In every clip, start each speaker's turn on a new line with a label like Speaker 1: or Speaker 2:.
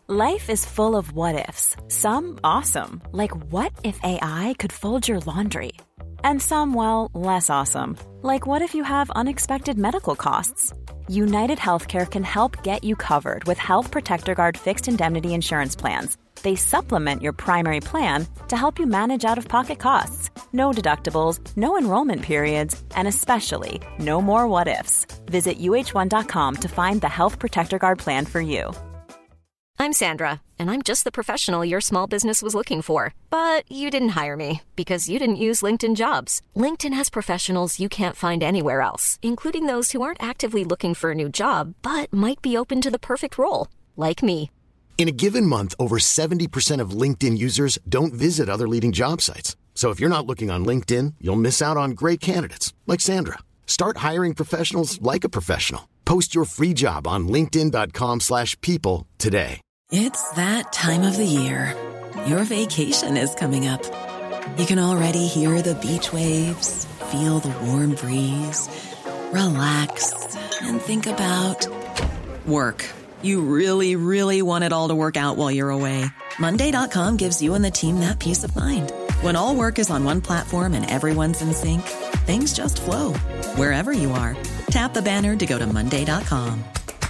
Speaker 1: Life is full of what-ifs. Some awesome, like what if AI could fold your laundry? And some, well, less awesome, like what if you have unexpected medical costs? United Healthcare can help get you covered with Health Protector Guard fixed indemnity insurance plans. They supplement your primary plan to help you manage out-of-pocket costs. No deductibles, no enrollment periods, and especially no more what-ifs. Visit uh1.com to find the Health Protector Guard plan for you.
Speaker 2: I'm Sandra, and I'm just the professional your small business was looking for. But you didn't hire me because you didn't use LinkedIn Jobs. LinkedIn has professionals you can't find anywhere else, including those who aren't actively looking for a new job, but might be open to the perfect role, like me.
Speaker 3: In a given month, over 70% of LinkedIn users don't visit other leading job sites. So if you're not looking on LinkedIn, you'll miss out on great candidates like Sandra. Start hiring professionals like a professional. Post your free job on linkedin.com/people today.
Speaker 4: It's that time of the year. Your vacation is coming up. You can already hear the beach waves, feel the warm breeze, relax, and think about work. You really, really want it all to work out while you're away. Monday.com gives you and the team that peace of mind. When all work is on one platform and everyone's in sync, things just flow. Wherever you are, tap the banner to go to Monday.com.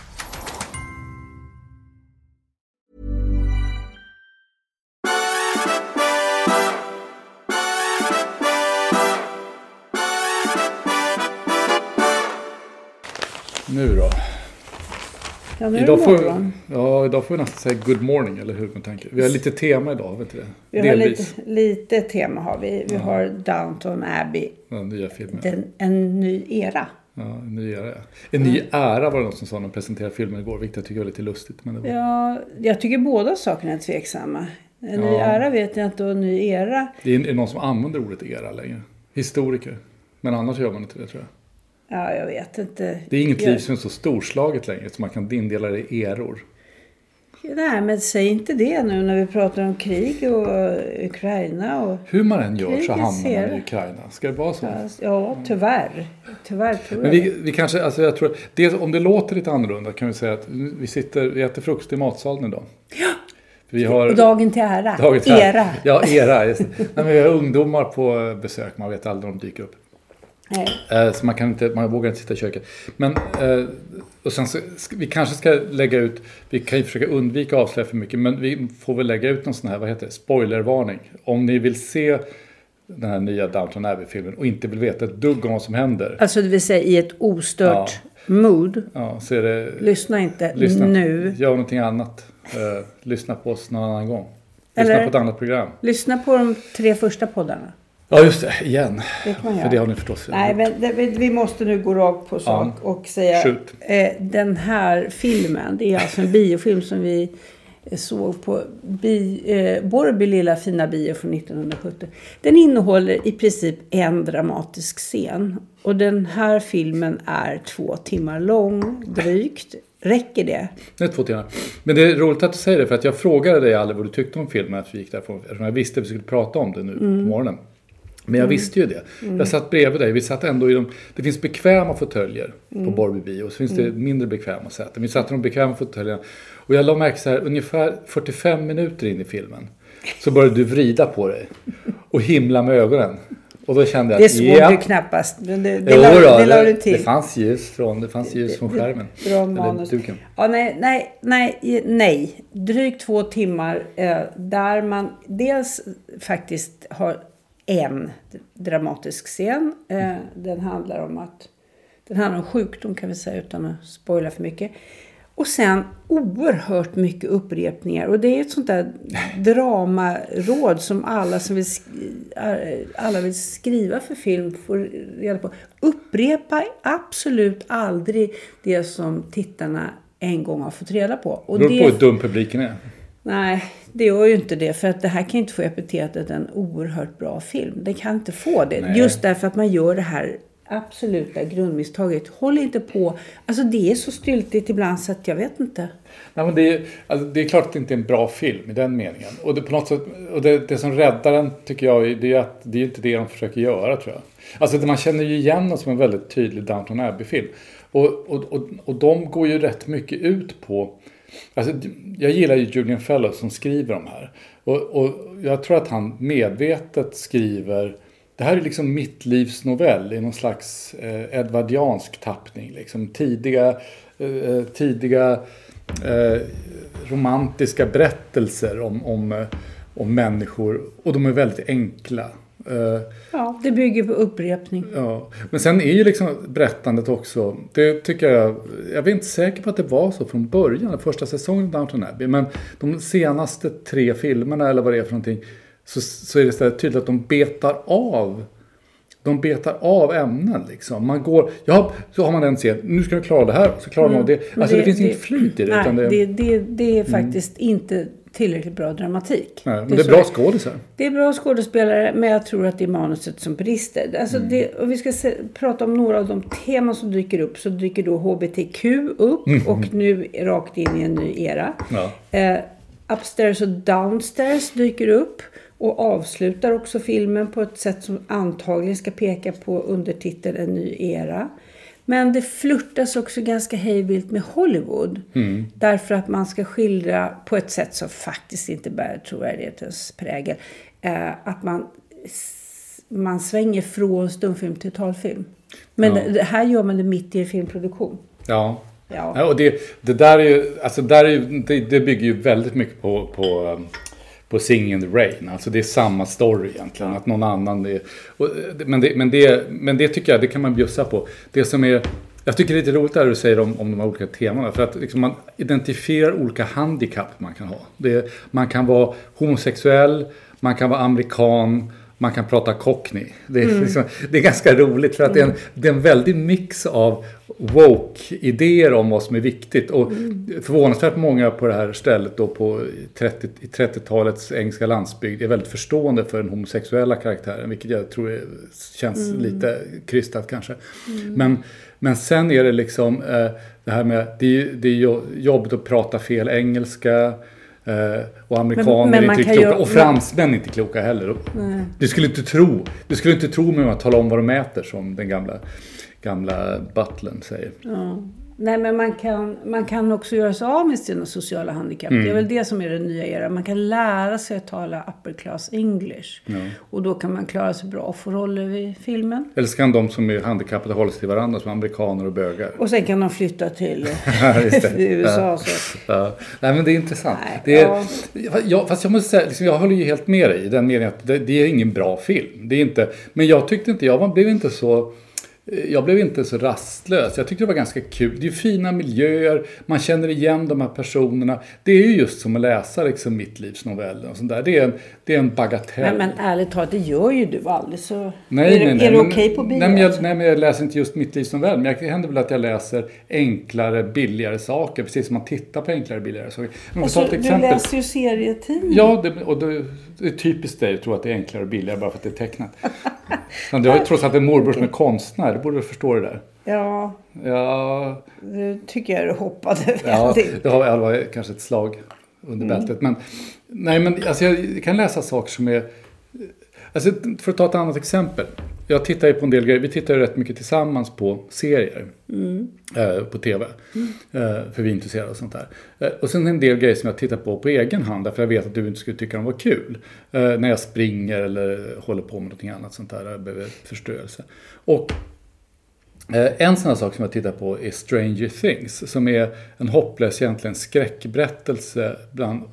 Speaker 5: Nu då?
Speaker 6: Ja, nu
Speaker 5: idag får vi nästan säga good morning, eller hur man tänker. Vi har lite tema idag, vet du det?
Speaker 6: Vi har lite tema har vi. Vi har Downton Abbey.
Speaker 5: Den nya filmen.
Speaker 6: En ny era.
Speaker 5: Ja, en ny era. En ny ära var det någon som sa när de presenterade filmen igår. Vilket jag tycker var lite lustigt. Men det var...
Speaker 6: Ja, jag tycker båda sakerna är tveksamma. En ny ära vet jag inte och en ny era.
Speaker 5: Det är någon som använder ordet era längre. Historiker. Men annars gör man inte det, tror jag.
Speaker 6: Ja, jag vet inte.
Speaker 5: Det är inget liv som är så storslaget längre så man kan indela det i eror.
Speaker 6: Nej, men säg inte det nu när vi pratar om krig och Ukraina. Och
Speaker 5: hur man än gör så hamnar man i Ukraina. Ska det vara så?
Speaker 6: Ja, tyvärr. Tyvärr tror
Speaker 5: jag. Men vi kanske, alltså jag tror, om det låter lite annorlunda kan vi säga att vi äter frukost i matsalen idag.
Speaker 6: Ja.
Speaker 5: Vi har,
Speaker 6: och dagen till ära. Era.
Speaker 5: Ja, era. Just det. Nej, men vi har ungdomar på besök. Man vet aldrig om de dyker upp. Nej. Så man vågar inte sitta i köket. Men och sen så, vi kanske ska lägga ut, vi kan ju försöka undvika att avslöja för mycket, men vi får väl lägga ut någon sån här, spoilervarning. Om ni vill se den här nya Downton Abbey-filmen och inte vill veta ett dugg om vad som händer.
Speaker 6: Alltså det vill säga i ett ostört mood.
Speaker 5: Ja, så är det,
Speaker 6: lyssna inte nu.
Speaker 5: Gör någonting annat. Lyssna på oss någon annan gång. Lyssna på ett annat program.
Speaker 6: Lyssna på de 3 första poddarna.
Speaker 5: Ja, just det. Igen.
Speaker 6: Det kan man göra.
Speaker 5: För det har ni förstås.
Speaker 6: Nej, men vi måste nu gå rakt på sak och säga den här filmen, det är alltså en biofilm som vi såg på Borrby lilla fina bio från 1970. Den innehåller i princip en dramatisk scen. Och den här filmen är 2 timmar lång, drygt. Räcker det?
Speaker 5: Det är 2 timmar. Men det är roligt att du säger det, för att jag frågade dig aldrig vad du tyckte om filmen att vi gick därifrån. Eftersom jag visste att vi skulle prata om det nu på morgonen. Men jag visste ju det. Jag satt bredvid dig. Vi satt ändå i det finns bekväma fåtöljer på Borrby bio. Och så finns det mindre bekväma säten. Vi satt i de bekväma fåtöljerna. Och jag la märke så här, ungefär 45 minuter in i filmen. Så började du vrida på dig. Och himla med ögonen. Och då kände jag
Speaker 6: att... Det såg du knappast. Men det la du till.
Speaker 5: Det fanns ljus från skärmen.
Speaker 6: Bra manus.
Speaker 5: Duken.
Speaker 6: Ja, nej. Drygt 2 timmar där man dels faktiskt har en dramatisk scen. Den handlar om sjukdom kan vi säga utan att spoila för mycket. Och sen oerhört mycket upprepningar. Och det är ett sånt där dramaråd som alla vill skriva för film får reda på. Upprepa absolut aldrig det som tittarna en gång har fått reda på. Och
Speaker 5: det beror på hur dum publiken är.
Speaker 6: Nej, det gör ju inte det. För att det här kan inte få epitetet en oerhört bra film. Det kan inte få det. Nej. Just därför att man gör det här absoluta grundmisstaget. Håll inte på. Alltså det är så styltigt ibland så att jag vet inte.
Speaker 5: Nej, men det är klart att det inte är en bra film i den meningen. Och det, på något sätt, och det som räddar den tycker jag det är att det är inte det de försöker göra, tror jag. Alltså man känner ju igen den som en väldigt tydlig Downton Abbey-film. Och de går ju rätt mycket ut på Alltså, jag gillar ju Julian Fellows som skriver de här. Och jag tror att han medvetet skriver... Det här är liksom mittlivsnovell i någon slags edvardiansk tappning. Liksom tidiga romantiska berättelser om människor. Och de är väldigt enkla.
Speaker 6: Ja, det bygger på upprepning.
Speaker 5: Ja. Men sen är ju liksom berättandet också, det tycker jag är inte säker på att det var så från början, den första säsongen av Downton Abbey, men de senaste 3 filmerna eller vad det är för någonting, så är det så tydligt att de betar av ämnen liksom. Man går, så har man en scen, nu ska vi klara det här, så klarar man det. Alltså det finns inget flyt i det.
Speaker 6: Nej,
Speaker 5: utan
Speaker 6: det är faktiskt inte tillräckligt bra dramatik.
Speaker 5: Nej, men det är bra skådespelare.
Speaker 6: Det är bra skådespelare, men jag tror att det är manuset som brister. Alltså och vi ska prata om några av de teman som dyker upp. Så dyker då HBTQ upp och nu rakt in i en ny era. Ja. Upstairs och Downstairs dyker upp och avslutar också filmen på ett sätt som antagligen ska peka på undertiteln En ny era. Men det flirtas också ganska hejvilt med Hollywood. Därför att man ska skildra på ett sätt som faktiskt inte bär trovärdighetens prägel. Att man svänger från stumfilm till talfilm. Men det här gör man det mitt i en filmproduktion.
Speaker 5: Ja, och det där är ju, alltså det bygger ju väldigt mycket på Singing in the Rain. Alltså det är samma story egentligen. Att någon annan är, men det tycker jag, det kan man bjussa på. Det som är, jag tycker det är lite roligt där du säger om de här olika temana. För att liksom man identifierar olika handikapp man kan ha. Man kan vara homosexuell, man kan vara amerikan, man kan prata cockney. Det är ganska roligt för att det är en väldig mix av woke-idéer om vad som är viktigt. Och förvånansvärt många på det här stället då i 30-talets engelska landsbygd är väldigt förstående för den homosexuella karaktären. Vilket jag tror känns lite krystat kanske. Men sen är det liksom det här med, det är jobbigt att prata fel engelska. Och amerikaner är inte kloka. Och fransmän är inte kloka heller. Du skulle inte tro med att tala om vad de äter, som den gamla butlern säger. Ja.
Speaker 6: Nej, men man kan också göra sig av med sina sociala handikapp. Det är väl det som är den nya era. Man kan lära sig att tala upper class English. Ja. Och då kan man klara sig bra och få roller i filmen. Eller
Speaker 5: så kan de som är handikappade hålla sig till varandra, som amerikaner och bögar.
Speaker 6: Och sen kan de flytta till USA. Så.
Speaker 5: Ja. Nej, men det är intressant. Fast jag måste säga, liksom, jag håller ju helt med dig i den meningen att det är ingen bra film. Det är inte, men jag tyckte inte, jag blev inte så rastlös. Jag tyckte det var ganska kul. Det är ju fina miljöer. Man känner igen de här personerna. Det är ju just som att läsa liksom mittlivsnovellen och sånt där. Det är en bagatell.
Speaker 6: Men ärligt talat, det gör ju du aldrig. Så
Speaker 5: nej,
Speaker 6: är det okej på bio?
Speaker 5: Nej, men jag läser inte just mittlivsnovell. Men det händer väl att jag läser enklare, billigare saker. Precis som man tittar på enklare, billigare saker.
Speaker 6: Alltså, du läser ju serietidning.
Speaker 5: Ja, det är typiskt det. Jag tror att det är enklare och billigare bara för att det är tecknat. Du har ju trots allt en morbror som är konstnär. Du borde förstå det där.
Speaker 6: Ja. Det tycker jag du hoppade väldigt.
Speaker 5: Ja, det var kanske ett slag under bältet. Men alltså jag kan läsa saker som är... Alltså, för att ta ett annat exempel. Jag tittar ju på en del grejer. Vi tittar ju rätt mycket tillsammans på serier. På tv. För vi är intresserade av sånt där. Och sen en del grejer som jag tittar på egen hand. För jag vet att du inte skulle tycka de var kul. När jag springer eller håller på med någonting annat sånt där. Jag behöver förstörelse. Och en sån här sak som jag tittar på är Stranger Things. Som är en hopplös egentligen skräckberättelse bland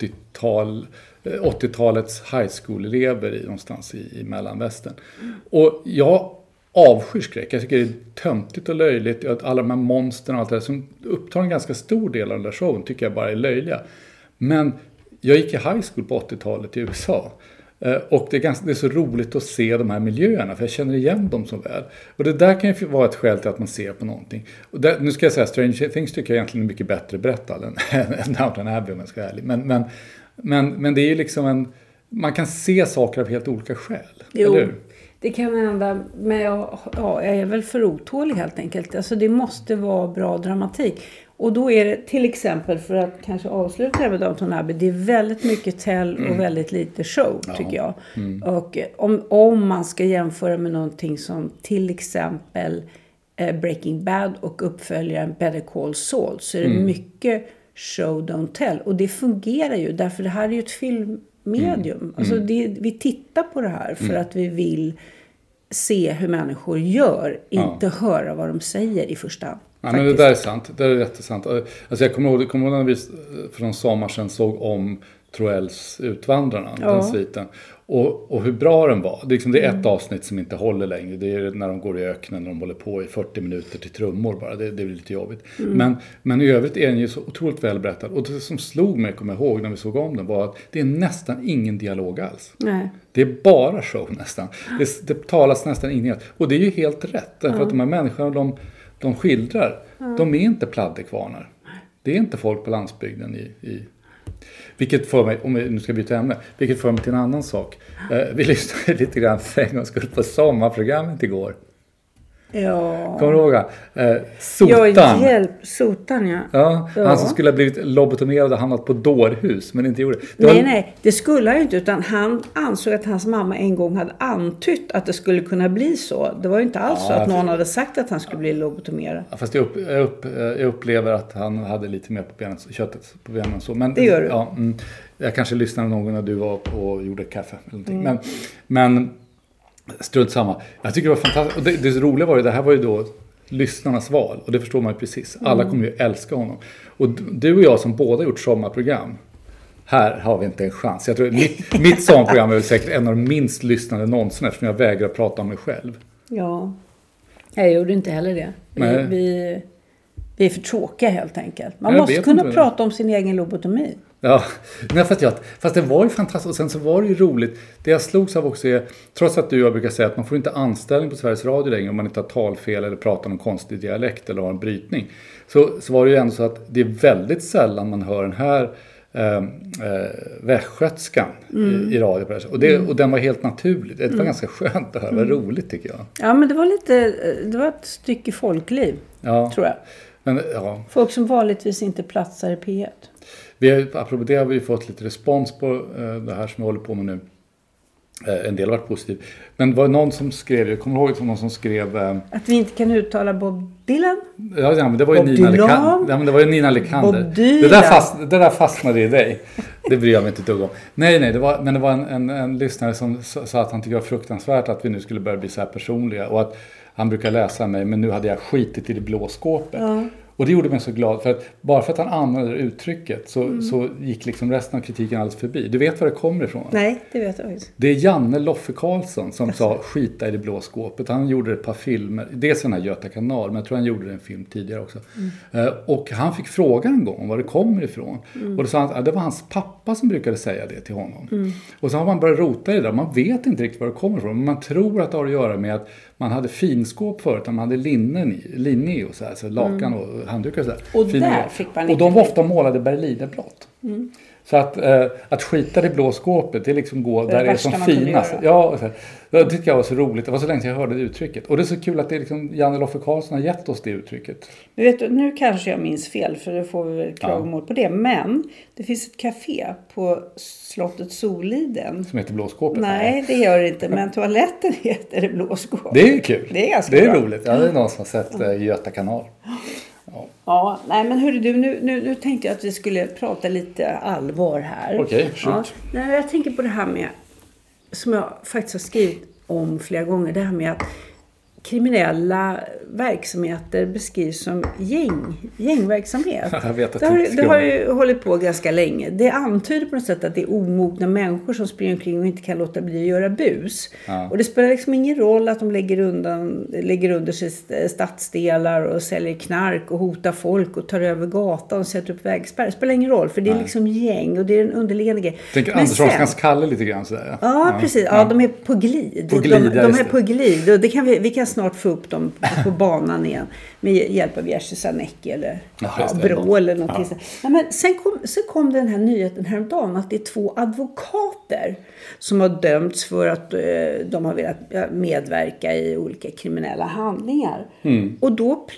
Speaker 5: 80-talets high school-elever någonstans i mellanvästern. Och jag avskyr skräck. Jag tycker det är töntigt och löjligt. Alla de här monstren och allt det där som upptar en ganska stor del av den där showen tycker jag bara är löjliga. Men jag gick i high school på 80-talet i USA. Och det är så roligt att se de här miljöerna, för jag känner igen dem så väl. Och det där kan ju vara ett skäl till att man ser på någonting. Och nu ska jag säga, Stranger Things tycker jag egentligen är mycket bättre berättad än Downton Abbey, om jag ska vara ärlig. Men det är ju liksom man kan se saker av helt olika skäl.
Speaker 6: Jo,
Speaker 5: eller hur?
Speaker 6: Det kan hända, men jag är väl för otålig helt enkelt. Alltså det måste vara bra dramatik. Och då är det till exempel, för att kanske avsluta med Downton Abbey, det är väldigt mycket tell och väldigt lite show, tycker jag. Och om man ska jämföra med någonting som till exempel Breaking Bad och uppföljaren Better Call Saul, så är det mycket show don't tell. Och det fungerar ju därför det här är ju ett filmmedium. Alltså vi tittar på det här för att vi vill se hur människor gör, inte höra vad de säger i första hand.
Speaker 5: Ja, men det där är sant. Det är jättesant. Alltså jag kommer ihåg när vi för någon sommar sedan såg om Troells Utvandrarna, den sviten. Och hur bra den var. Det är ett avsnitt som inte håller längre. Det är när de går i öknen och de håller på i 40 minuter till trummor bara. Det blir lite jobbigt. Men i övrigt är den ju så otroligt välberättad. Och det som slog mig, kommer jag ihåg när vi såg om den, var att det är nästan ingen dialog alls.
Speaker 6: Nej.
Speaker 5: Det är bara show nästan. Det talas nästan ingenting alls. Och det är ju helt rätt. Därför att de här människorna de skildrar, de är inte pladdekvarnar. Det är inte folk på landsbygden i vilket för mig, om vi nu ska byta ämne, vilket för mig till en annan sak. Vi lyssnade lite grann för en gång skulle på sommarprogrammet igår.
Speaker 6: Ja.
Speaker 5: Kommer du ihåg? Sotan.
Speaker 6: Sotan, ja.
Speaker 5: Ja. Han som skulle ha blivit lobotomerad och hamnat på dårhus, men inte gjorde det.
Speaker 6: Nej, det skulle han ju inte, utan han ansåg att hans mamma en gång hade antytt att det skulle kunna bli så. Det var ju inte alls så att någon hade sagt att han skulle bli lobotomerad.
Speaker 5: Ja, fast jag upplever att han hade lite mer på köttet på benen så. Men,
Speaker 6: det gör du.
Speaker 5: Ja, jag kanske lyssnade någon gång när du var och gjorde kaffe eller någonting. Men strunt samma. Jag tycker det var fantastiskt. Och det roliga var ju, det här var ju då lyssnarnas val. Och det förstår man ju precis. Alla kommer ju älska honom. Och du och jag som båda gjort sommarprogram. Här har vi inte en chans. Jag tror mitt sommarprogram är väl säkert en av de minst lyssnande någonsin. Eftersom jag vägrar prata om mig själv. Ja.
Speaker 6: Jag gjorde inte heller det. Vi är för tråkiga helt enkelt. Man måste kunna prata om sin egen lobotomi.
Speaker 5: Ja, fast det var ju fantastiskt. Och sen så var det ju roligt. Det jag slogs av också är, trots att jag brukar säga att man får inte anställning på Sveriges Radio längre om man inte har talfel eller pratar någon konstig dialekt eller har en brytning. Så var det ju ändå så att det är väldigt sällan man hör den här västgötskan i radio. Och den var helt naturlig. Det var ganska skönt att höra. Det var roligt tycker jag.
Speaker 6: Ja, men det var ett stycke folkliv, tror jag.
Speaker 5: Men,
Speaker 6: folk som vanligtvis inte platsar i P1.
Speaker 5: Apropå det har vi fått lite respons på det här som vi håller på med nu. En del har varit positiv. Men var det någon som skrev, jag kommer ihåg någon som skrev...
Speaker 6: att vi inte kan uttala Bob Dylan?
Speaker 5: Ja, men det var ju Nina Lekander. Det där fastnade i dig. Det bryr jag mig inte ett dugg om. Nej, det var en lyssnare som sa att han tycker det var fruktansvärt att vi nu skulle börja bli så här personliga. Och att han brukar läsa mig, men nu hade jag skitit i det blå skåpet. Ja. Och det gjorde mig så glad, för att bara för att han använde uttrycket så gick liksom resten av kritiken alldeles förbi. Du vet var det kommer ifrån?
Speaker 6: Nej, det vet jag inte.
Speaker 5: Det är Janne Loffe Karlsson som sa skita i det blå skåpet. Han gjorde ett par filmer, dels den här Göta kanal, men jag tror han gjorde en film tidigare också. Och han fick fråga en gång var det kommer ifrån. Och då sa han att det var hans pappa som brukade säga det till honom. Och så har man börjat rota i det där. Man vet inte riktigt var det kommer ifrån, men man tror att det har att göra med att man hade finskåp förut, man hade linne och så här, så lakan och handdukar och så här.
Speaker 6: Och där fick man inte.
Speaker 5: Och de var ofta målade berlinerblått. Så att skita det blå skåpet, det liksom gå där det är som finast. Ja, det tycker jag var så roligt. Det var så länge sedan jag hörde det uttrycket. Och det är så kul att det är liksom Janne Loffe Karlsson har gett oss det uttrycket.
Speaker 6: Men vet du, nu kanske jag minns fel, för då får vi väl klagomål på det. Men det finns ett café på slottet Soliden.
Speaker 5: Som heter Blåskåpet?
Speaker 6: Nej, det gör det inte. Men toaletten heter det Blåskåpet.
Speaker 5: Det är kul.
Speaker 6: Det är ganska
Speaker 5: bra.
Speaker 6: Det är
Speaker 5: roligt. Ja, det är någon som har sett Göta kanal.
Speaker 6: Ja, nej men hörru du, nu tänkte jag att vi skulle prata lite allvar här.
Speaker 5: Okej, shoot.
Speaker 6: Ja, jag tänker på det här med, som jag faktiskt har skrivit om flera gånger, det här med att kriminella verksamheter beskrivs som gängverksamhet.
Speaker 5: Jag vet att
Speaker 6: det har ju hållit på ganska länge. Det antyder på något sätt att det är omogna människor som springer omkring och inte kan låta bli att göra bus. Ja. Och det spelar liksom ingen roll att de lägger under sig stadsdelar och säljer knark och hotar folk och tar över gatan och sätter upp vägspärr. Det spelar ingen roll, för det är liksom gäng och det är en underliggande grej.
Speaker 5: Tänker Anderssons Kalle lite grann sådär.
Speaker 6: Ja, precis. Ja, de är på glid. De är på glid. Och vi kan snart få upp dem på banan igen med hjälp av Jerzy Sarnecki eller Brå eller någonting. Ja. Ja, men sen kom den här nyheten häromdagen att det är 2 advokater som har dömts för att de har velat medverka i olika kriminella handlingar. Och då hette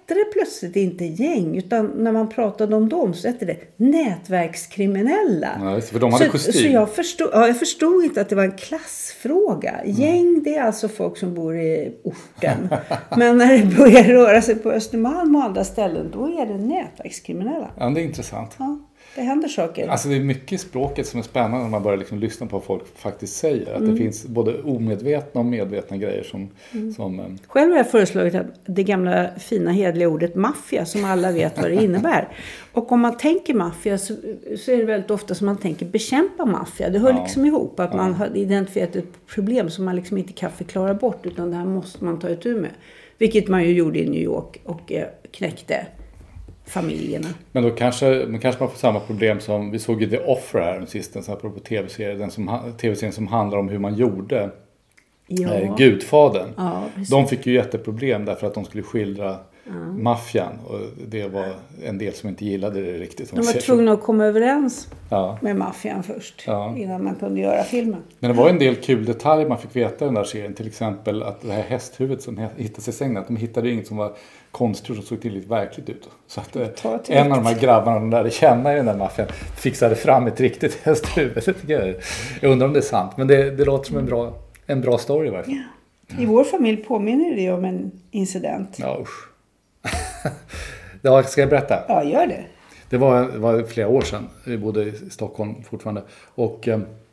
Speaker 6: hette det plötsligt inte gäng, utan när man pratade om dem så hette det nätverkskriminella.
Speaker 5: Ja, för de hade kostym.
Speaker 6: Så jag förstod inte att det var en klassfråga. Gäng, det är alltså folk som bor i orten. Men när det börjar röra sig på Östermalm och andra ställen, då är det nätverkskriminella.
Speaker 5: Ja, det är intressant.
Speaker 6: Ja, det händer saker.
Speaker 5: Alltså det är mycket i språket som är spännande när man börjar liksom lyssna på vad folk faktiskt säger. Att det finns både omedvetna och medvetna grejer som
Speaker 6: Själv har jag föreslagit att det gamla fina hedliga ordet maffia, som alla vet vad det innebär. Och om man tänker maffia så är det väldigt ofta som man tänker bekämpa maffia. Det hör liksom ihop att man har identifierat ett problem som man liksom inte kan förklara bort, utan det här måste man ta itu med. Vilket man ju gjorde i New York och knäckte familjerna.
Speaker 5: Men då kanske man får samma problem som vi såg i The Offer här den sista, så apropå tv-serien som handlar om hur man gjorde Gudfadern.
Speaker 6: Ja,
Speaker 5: de fick ju jätteproblem därför att de skulle skildra maffian, och det var en del som inte gillade det riktigt.
Speaker 6: De var tvungna att komma överens med maffian först innan man kunde göra filmen.
Speaker 5: Men det var en del kul detaljer man fick veta i den där serien, till exempel att det här hästhuvudet som hittades i sängen, att de hittade inget som var konstgjort och såg tillräckligt verkligt ut. Så att en av de här grabbarna, de där känna i den där maffian, fixade fram ett riktigt hästhuvud. Jag undrar om det är sant, men det låter som en bra story i varje fall.
Speaker 6: Ja. I vår familj påminner det om en incident.
Speaker 5: Ja, usch. Ja, ska jag berätta?
Speaker 6: Ja, gör det.
Speaker 5: Det var flera år sedan. Vi bodde i Stockholm fortfarande. Och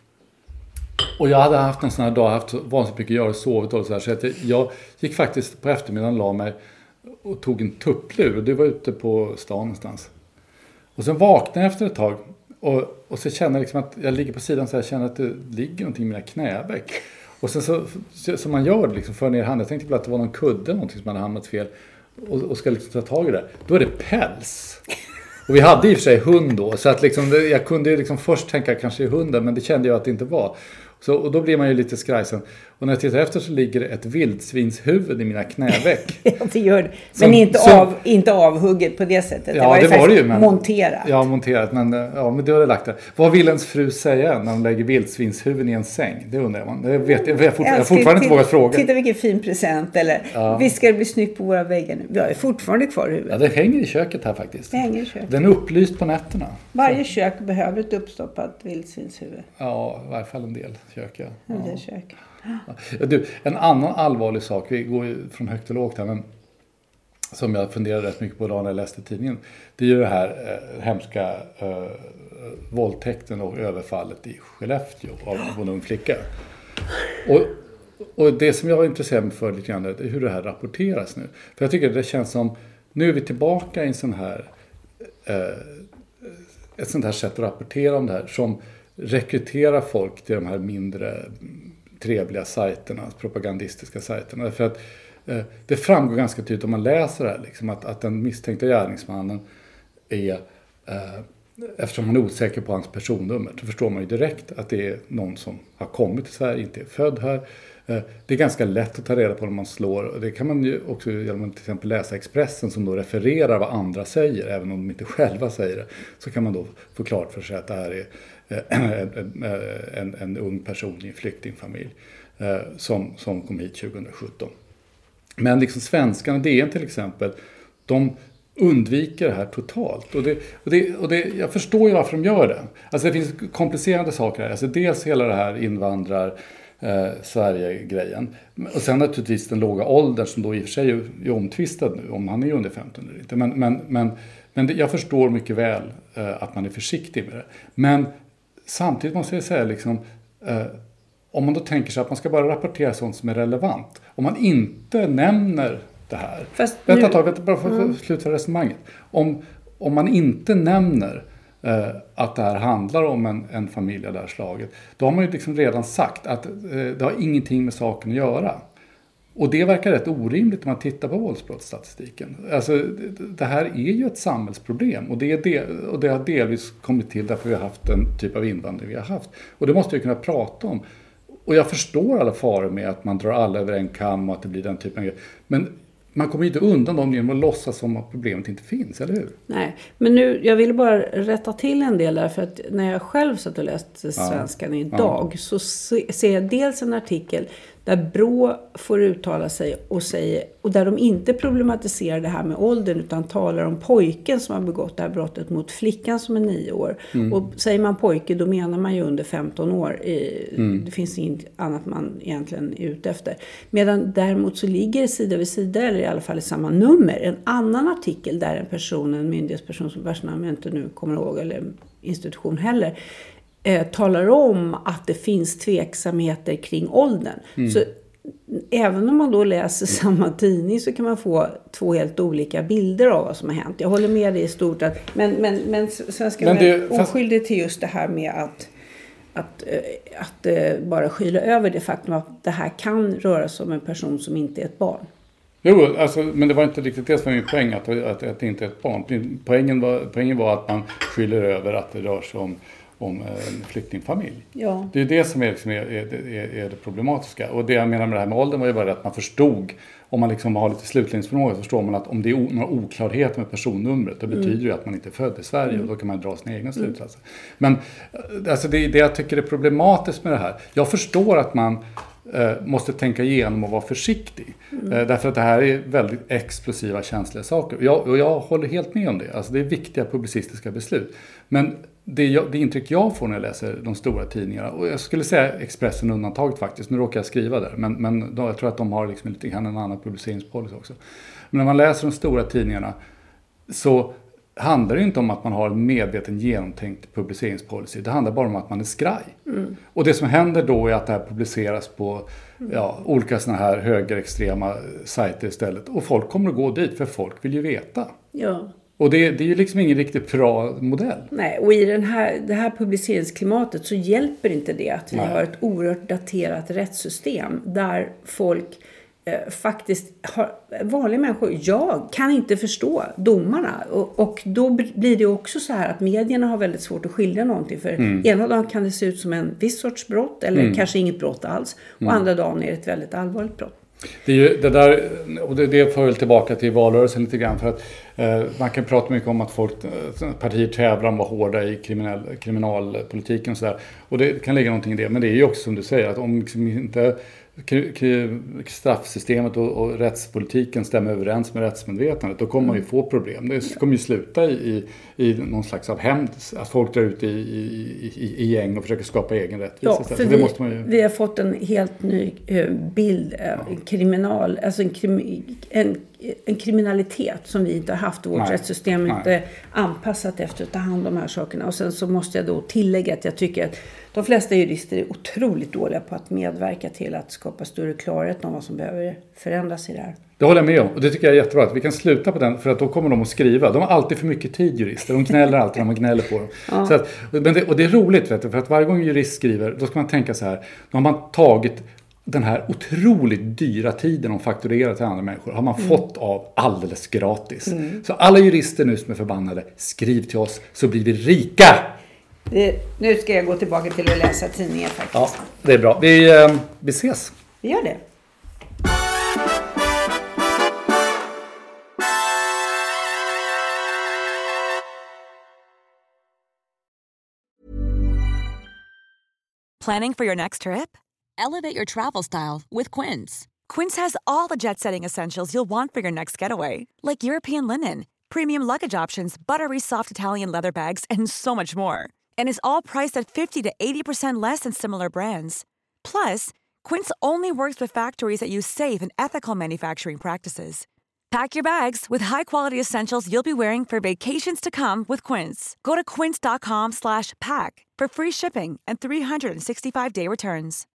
Speaker 5: jag hade haft en sån här dag, haft vansinnigt mycket att göra och sovit och så här. Så att jag gick faktiskt på eftermiddagen, la mig och tog en tupplur. Och det var ute på stan någonstans. Och sen vaknade jag efter ett tag. Och så känner jag liksom att jag ligger på sidan, så jag känner att det ligger någonting i mina knäveck. Och sen så man gör det liksom, för ner handen. Jag tänkte på att det var någon kudde, någonting som hade hamnat fel. Och ska liksom ta tag i det. Då är det päls. Och vi hade i och för sig hund då. Så att liksom, jag kunde liksom först tänka kanske i hunden. Men det kände jag att det inte var. Och då blir man ju lite skrajsen. Och när jag tittar efter så ligger det ett vildsvinshuvud i mina knäveck.
Speaker 6: Ja, det gör det. Men inte avhugget på det sättet.
Speaker 5: Ja, det var det ju. Men,
Speaker 6: monterat.
Speaker 5: Ja, monterat. Men det har det lagt där. Vad vill ens fru säga när de lägger vildsvinshuvud i en säng? Det undrar man. Jag har fortfarande inte vågat fråga.
Speaker 6: Titta vilken fin present. Eller visst ska det bli snyggt på våra väggar nu. Vi har fortfarande kvar huvudet.
Speaker 5: Ja, det hänger i köket här faktiskt.
Speaker 6: Det hänger i köket.
Speaker 5: Den är upplyst på nätterna.
Speaker 6: Varje kök behöver ett uppstoppat vildsvinshuvud.
Speaker 5: Ja, i varje fall en del kök. Ja.
Speaker 6: Det kök.
Speaker 5: Ja, du, en annan allvarlig sak, vi går ju från högt och lågt här, men som jag funderade rätt mycket på idag när jag läste tidningen, det är ju det här hemska våldtäkten och överfallet i Skellefteå av en ung flicka. Och det som jag är intresserad för lite grann är hur det här rapporteras nu. För jag tycker det känns som, nu är vi tillbaka i en sån här ett sånt här sätt att rapportera om det här som rekryterar folk till de här mindre trevliga sajterna, propagandistiska sajterna. För att det framgår ganska tydligt om man läser det här, liksom, att den misstänkta gärningsmannen är, eftersom man är osäker på hans personnummer, så förstår man ju direkt att det är någon som har kommit till Sverige, inte är född här. Det är ganska lätt att ta reda på när man slår, och det kan man ju också genom att till exempel läsa Expressen som då refererar vad andra säger, även om de inte själva säger det, så kan man då få klart för sig att det här är en ung person i en flyktingfamilj som kom hit 2017. Men liksom svenskarna, DN till exempel, de undviker det här totalt. Och jag förstår ju varför de gör det. Alltså det finns komplicerade saker här. Alltså dels hela det här Sverige-grejen. Och sen naturligtvis den låga åldern som då i och för sig är omtvistad nu, om han är under 15 eller inte. Men jag förstår mycket väl att man är försiktig med det. Men samtidigt måste jag säga liksom, om man då tänker sig att man ska bara rapportera sånt som är relevant. Om man inte nämner det här. Vänta bara för att sluta resonemanget. Om man inte nämner att det här handlar om en familj av det här slaget, då har man ju liksom redan sagt att det har ingenting med saken att göra. Och det verkar rätt orimligt när man tittar på våldsbrottsstatistiken. Alltså, det här är ju ett samhällsproblem. Och det har delvis kommit till därför vi har haft den typ av invandring vi har haft. Och det måste vi kunna prata om. Och jag förstår alla faror med att man drar alla över en kam och att det blir den typen av grejer. Men man kommer inte undan dem genom att låtsas som att problemet inte finns, eller hur?
Speaker 6: Nej, men jag ville bara rätta till en del där. För att när jag själv satt och läste Svenskan idag så ser jag dels en artikel där Brå får uttala sig och där de inte problematiserar det här med åldern utan talar om pojken som har begått det här brottet mot flickan som är 9 år. Och säger man pojke, då menar man ju under 15 år. Det finns inget annat man egentligen är ute efter. Medan däremot så ligger sida vid sida, eller i alla fall i samma nummer, en annan artikel där en myndighetsperson som vars namn jag inte nu kommer ihåg, eller institution heller, talar om att det finns tveksamheter kring åldern. Så även om man då läser samma tidning så kan man få 2 helt olika bilder av vad som har hänt. Jag håller med dig i stort att men svenskar är oskyldig till just det här med att bara skyla över det faktum att det här kan röra sig om en person som inte är ett barn.
Speaker 5: Jo, alltså, men det var inte riktigt det som var min poäng, att det inte är ett barn. Poängen var att man skyller över att det rör sig om en flyktingfamilj. Ja. Det är det som är det problematiska. Och det jag menar med det här med åldern var ju bara att man förstod, om man liksom har lite slutledningsförmåga, så förstår man att om det är några oklarheter med personnumret, då betyder det att man inte är född i Sverige och då kan man dra sina egna slutsatser. Men alltså det jag tycker är problematiskt med det här, jag förstår att man måste tänka igenom och vara försiktig. Därför att det här är väldigt explosiva, känsliga saker. Och jag håller helt med om det. Alltså det är viktiga publicistiska beslut. Men det intryck jag får när jag läser de stora tidningarna, och jag skulle säga Expressen undantaget faktiskt, nu råkar jag skriva där, men jag tror att de har liksom lite grann en annan publiceringspolicy också. Men när man läser de stora tidningarna så handlar det inte om att man har en medveten genomtänkt publiceringspolicy. Det handlar bara om att man är skraj. Och det som händer då är att det här publiceras på olika såna här högerextrema sajter istället. Och folk kommer att gå dit för folk vill ju veta. Ja. Och det är ju liksom ingen riktigt bra modell.
Speaker 6: Nej, och i det här publiceringsklimatet så hjälper inte det att vi har ett oerhört daterat rättssystem där folk faktiskt har, vanliga människor, jag kan inte förstå domarna och då blir det också så här att medierna har väldigt svårt att skilja någonting, för ena dagen kan det se ut som en viss sorts brott eller kanske inget brott alls och andra dagen är det ett väldigt allvarligt brott.
Speaker 5: Det är ju det där, och det för väl tillbaka till valrörelsen lite grann, för att man kan prata mycket om att partier tävlar om att vara hårda i kriminalpolitiken och sådär, och det kan ligga någonting i det, men det är ju också som du säger att om liksom inte straffsystemet och rättspolitiken stämmer överens med rättsmedvetandet, då kommer man ju få problem. Det kommer ju sluta i någon slags av hämnd, att folk drar ut i gäng och försöker skapa egen rättvisa.
Speaker 6: Ja, för vi har fått en helt ny bild, en kriminalitet som vi inte har haft. Vårt rättssystem inte anpassat efter att ta hand om de här sakerna. Och sen så måste jag då tillägga att jag tycker att de flesta jurister är otroligt dåliga på att medverka till att skapa större klarhet om vad som behöver förändras i det här.
Speaker 5: Det håller jag med om, och det tycker jag är jättebra att vi kan sluta på den, för att då kommer de att skriva. De har alltid för mycket tid, jurister. De gnäller alltid när man gnäller på dem. Ja. Så att, och det är roligt, vet du, för att varje gång en jurist skriver, då ska man tänka så här, då har man tagit den här otroligt dyra tiden de fakturerar till andra människor har man fått av alldeles gratis. Så alla jurister nu som är förbannade, skriv till oss så blir vi rika!
Speaker 6: Nu ska jag gå tillbaka till att läsa tidningen faktiskt.
Speaker 5: Ja, det är bra. Vi ses.
Speaker 6: Vi gör det.
Speaker 1: Planning for your next trip? Elevate your travel style with Quince. Quince has all the jet-setting essentials you'll want for your next getaway, like European linen, premium luggage options, buttery soft Italian leather bags, and so much more. And is all priced at 50 to 80% less than similar brands. Plus, Quince only works with factories that use safe and ethical manufacturing practices. Pack your bags with high-quality essentials you'll be wearing for vacations to come with Quince. Go to quince.com/pack for free shipping and 365-day returns.